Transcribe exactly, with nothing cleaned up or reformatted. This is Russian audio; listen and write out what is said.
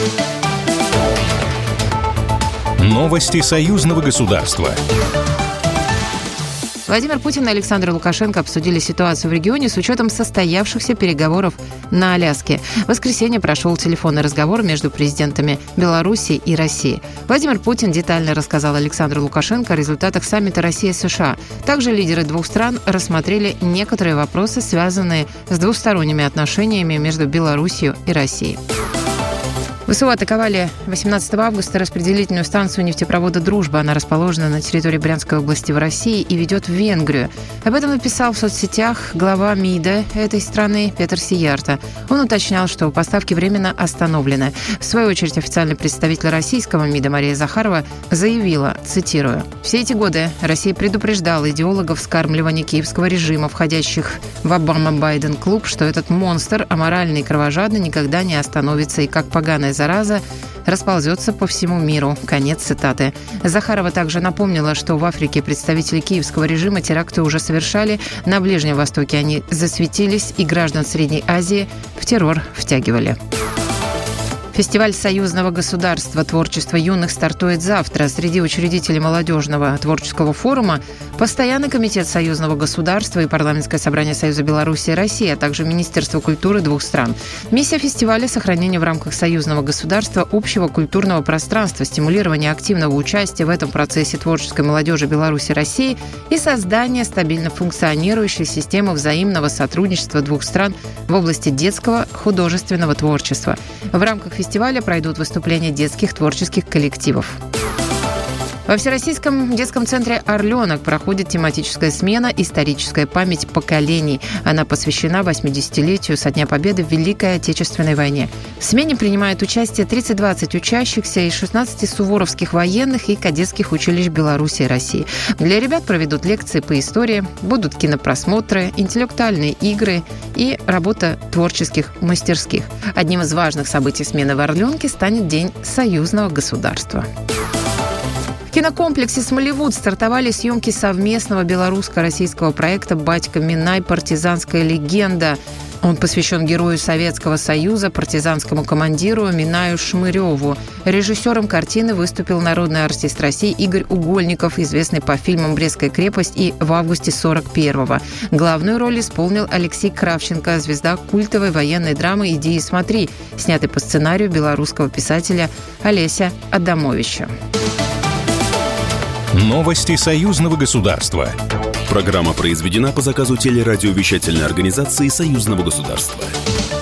Новости союзного государства. Владимир Путин и Александр Лукашенко обсудили ситуацию в регионе с учетом состоявшихся переговоров на Аляске. В воскресенье прошел телефонный разговор между президентами Беларуси и России. Владимир Путин детально рассказал Александру Лукашенко о результатах саммита Россия-США. Также лидеры двух стран рассмотрели некоторые вопросы, связанные с двусторонними отношениями между Беларусью и Россией. ВСУ атаковали восемнадцатого августа распределительную станцию нефтепровода «Дружба». Она расположена на территории Брянской области в России и ведет в Венгрию. Об этом написал в соцсетях глава МИДа этой страны Петр Сиярто. Он уточнял, что поставки временно остановлены. В свою очередь, официальный представитель российского МИДа Мария Захарова заявила, цитирую: «Все эти годы Россия предупреждала идеологов вскармливания киевского режима, входящих в Обама-Байден-клуб, что этот монстр, аморальный и кровожадный, никогда не остановится и как поганая зараза расползется по всему миру». Конец цитаты. Захарова также напомнила, что в Африке представители киевского режима теракты уже совершали, на Ближнем Востоке они засветились и граждан Средней Азии в террор втягивали. Фестиваль союзного государства «Творчество юных» стартует завтра. Среди учредителей молодежного творческого форума Постоянный комитет союзного государства и Парламентское собрание Союза Беларуси и России, а также Министерство культуры двух стран. Миссия фестиваля – сохранение в рамках союзного государства общего культурного пространства, стимулирование активного участия в этом процессе творческой молодежи Беларуси и России и создание стабильно функционирующей системы взаимного сотрудничества двух стран в области детского художественного творчества. В рамках фестиваля пройдут выступления детских творческих коллективов. Во Всероссийском детском центре «Орленок» проходит тематическая смена «Историческая память поколений». Она посвящена восьмидесятилетию со Дня Победы в Великой Отечественной войне. В смене принимают участие тридцать двадцать учащихся из шестнадцати суворовских военных и кадетских училищ Беларуси и России. Для ребят проведут лекции по истории, будут кинопросмотры, интеллектуальные игры и работа творческих мастерских. Одним из важных событий смены в «Орленке» станет День союзного государства. В кинокомплексе «Смоливуд» стартовали съемки совместного белорусско-российского проекта «Батька Минай. Партизанская легенда». Он посвящен герою Советского Союза, партизанскому командиру Минаю Шмыреву. Режиссером картины выступил народный артист России Игорь Угольников, известный по фильмам «Брестская крепость» и «В августе сорок первого». Главную роль исполнил Алексей Кравченко, звезда культовой военной драмы «Иди и смотри», снятый по сценарию белорусского писателя Олеся Адамовича. Новости союзного государства. Программа произведена по заказу телерадиовещательной организации Союзного государства.